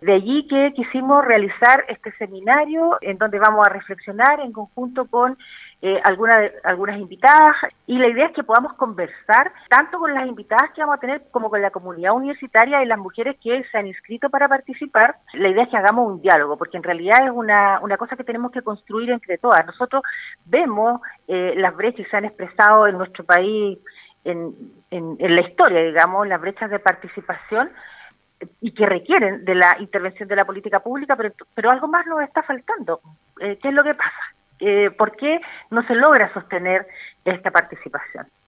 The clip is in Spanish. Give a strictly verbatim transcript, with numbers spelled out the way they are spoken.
De allí que quisimos realizar este seminario en donde vamos a reflexionar en conjunto con eh, alguna, algunas invitadas, y la idea es que podamos conversar tanto con las invitadas que vamos a tener como con la comunidad universitaria y las mujeres que se han inscrito para participar. La idea es que hagamos un diálogo, porque en realidad es una, una cosa que tenemos que construir entre todas. Nosotros vemos eh, las brechas que se han expresado en nuestro país en, en, en la historia, digamos, las brechas de participación, y que requieren de la intervención de la política pública, pero, pero algo más nos está faltando. Eh, ¿Qué es lo que pasa? Eh, ¿Por qué no se logra sostener esta participación?